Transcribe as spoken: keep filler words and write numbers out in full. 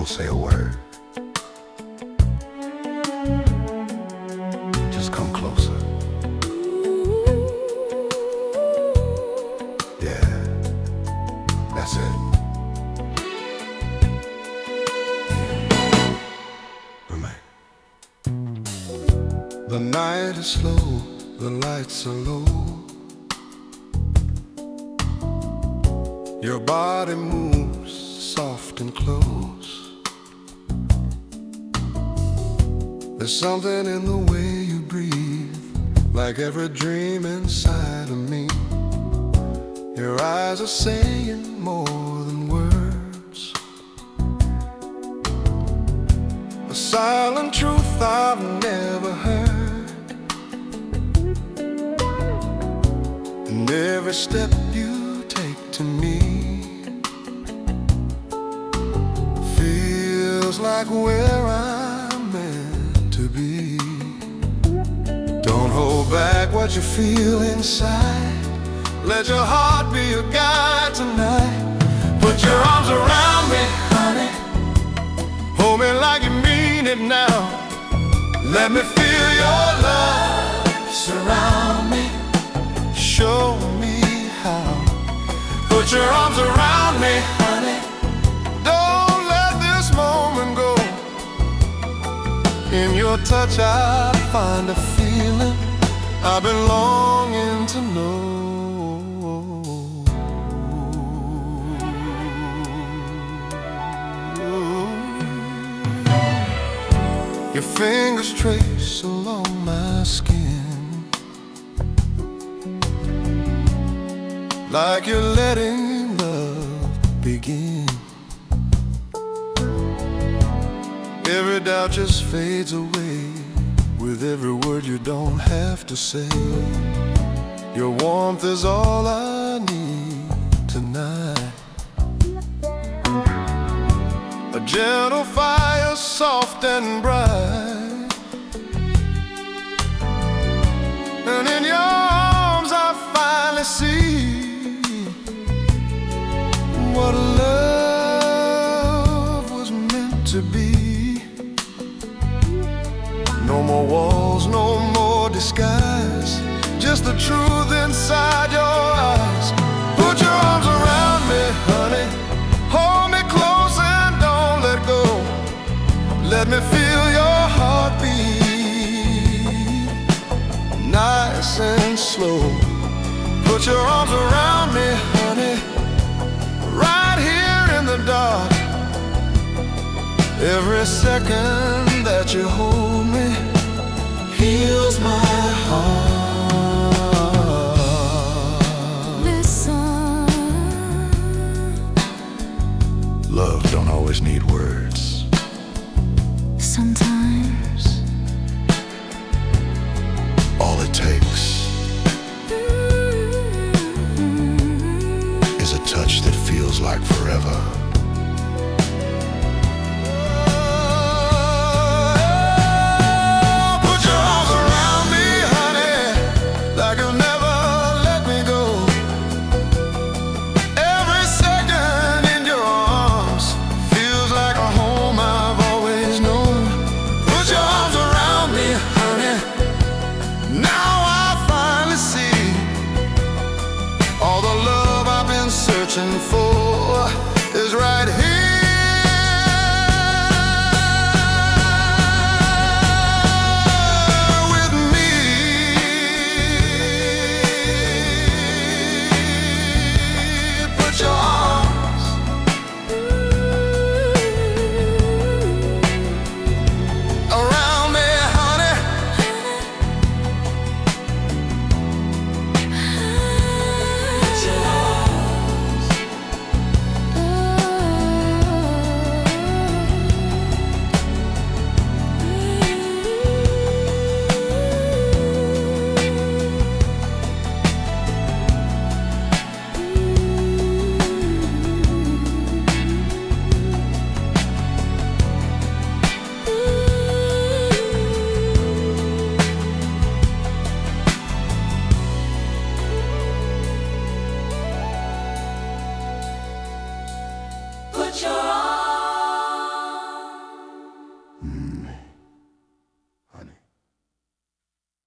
say a word. Just come closer. Yeah, that's it. Remain. The night is slow, the lights are low. Your body moves soft and close. There's something in the way you breathe, like every dream inside of me. Your eyes are saying more than words, a silent truth I've never heard. And every step you take to me feels like where I'm meant to be. Don't hold back what you feel inside. Let your heart be your guide tonight. Put your arms around me, honey. Hold me like you mean it now. Let me feel your love surround me. Show me how. Put your arms around me, honey. Don't let this moment go. In your touch I find a feeling I've been longing to know. Your fingers trace along my skin, like you're letting love begin. Every doubt just fades away with every word you don't have to say. Your warmth is all I need tonight. A gentle fire, soft and bright, and in your arms I finally see what love was meant to be. No more walls, no more disguise, just the truth inside your eyes. Put your arms around me, honey. Hold me close and don't let go. Let me feel your heartbeat, nice and slow. Put your arms around me, honey, right here in the dark. Every second that you hold me heals my heart. Listen. Love don't always need words. Sometimes All it takes is a touch that feels like forever. Searching for is Mm.